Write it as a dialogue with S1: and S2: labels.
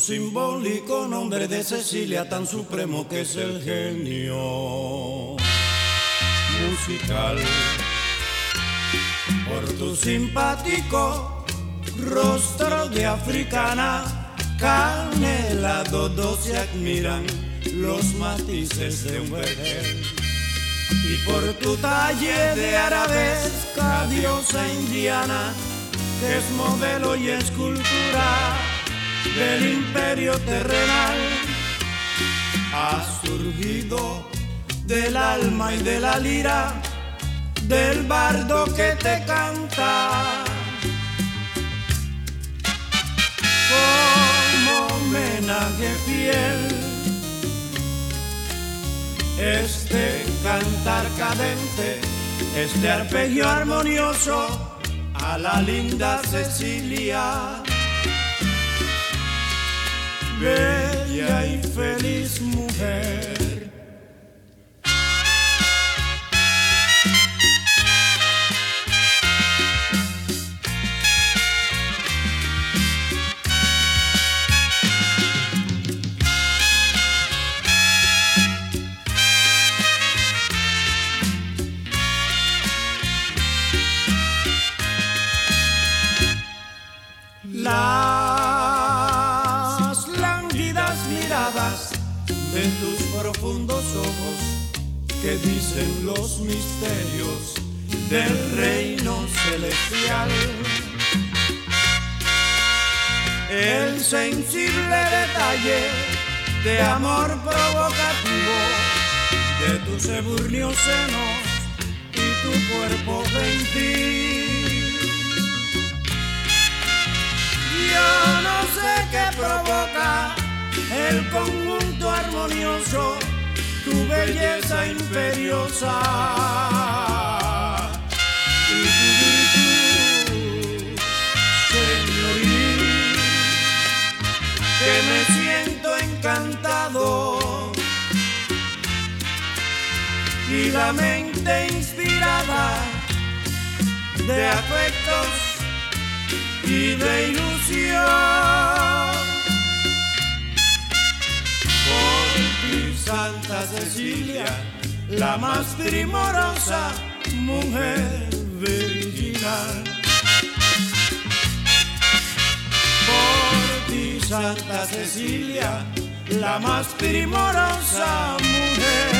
S1: simbólico nombre de Cecilia, tan supremo que es el genio musical. Por tu simpático rostro de africana, canela, dos se admiran los matices de un vergel. Y por tu talle de arabesca, diosa indiana, que es modelo y escultura del imperio terrenal, has surgido del alma y de la lira del bardo que te canta. Como homenaje fiel, este cantar cadente, este arpegio armonioso a la linda Cecilia, bella y feliz mujer. Las lánguidas miradas de tus profundos ojos que dicen los misterios del reino celestial. El sensible detalle de amor provocativo de tus eburnios senos y tu cuerpo gentil. Yo no sé qué provoca el conjunto armonioso, tu belleza imperiosa y tu virtud, señorita, que me siento encantado y la mente inspirada de afectos y de ilusión. Por ti, Santa Cecilia, la más primorosa mujer virginal. Por ti, Santa Cecilia, la más primorosa mujer